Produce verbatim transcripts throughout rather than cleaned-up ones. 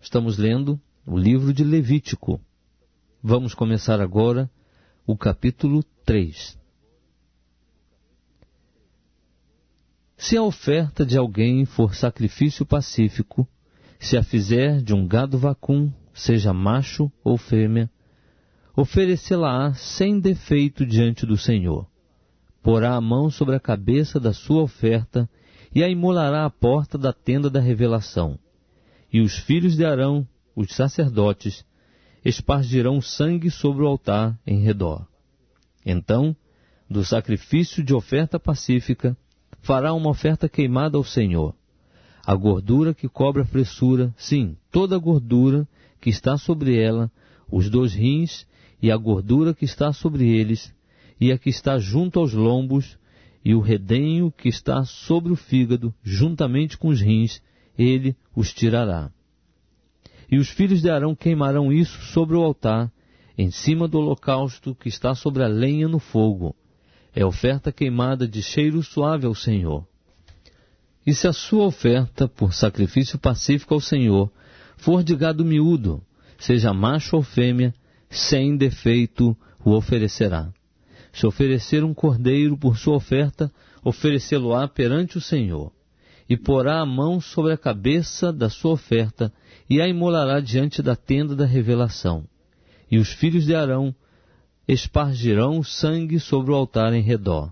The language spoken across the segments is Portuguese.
Estamos lendo o livro de Levítico. Vamos começar agora o capítulo três. Se a oferta de alguém for sacrifício pacífico, se a fizer de um gado vacum, seja macho ou fêmea, oferecê-la-á sem defeito diante do Senhor. Porá a mão sobre a cabeça da sua oferta e a imolará à porta da tenda da revelação. E os filhos de Arão, os sacerdotes, espargirão sangue sobre o altar em redor. Então, do sacrifício de oferta pacífica, fará uma oferta queimada ao Senhor. A gordura que cobre a fressura, sim, toda a gordura que está sobre ela, os dois rins e a gordura que está sobre eles, e a que está junto aos lombos, e o redenho que está sobre o fígado, juntamente com os rins, ele os tirará. E os filhos de Arão queimarão isso sobre o altar, em cima do holocausto que está sobre a lenha no fogo. É oferta queimada de cheiro suave ao Senhor. E se a sua oferta por sacrifício pacífico ao Senhor for de gado miúdo, seja macho ou fêmea, sem defeito o oferecerá. Se oferecer um cordeiro por sua oferta, oferecê-lo-á perante o Senhor. E porá a mão sobre a cabeça da sua oferta, e a imolará diante da tenda da revelação. E os filhos de Arão espargirão o sangue sobre o altar em redor.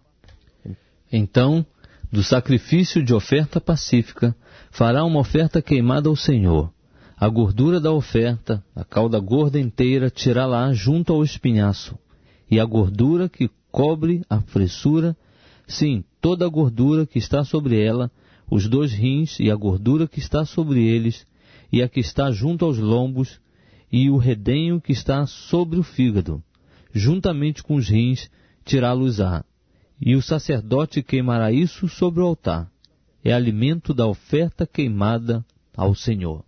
Então, do sacrifício de oferta pacífica, fará uma oferta queimada ao Senhor. A gordura da oferta, a cauda gorda inteira, tirá-la junto ao espinhaço. E a gordura que cobre a fressura, sim, toda a gordura que está sobre ela, os dois rins e a gordura que está sobre eles, e a que está junto aos lombos, e o redenho que está sobre o fígado, juntamente com os rins, tirá-los-á. E o sacerdote queimará isso sobre o altar. É alimento da oferta queimada ao Senhor.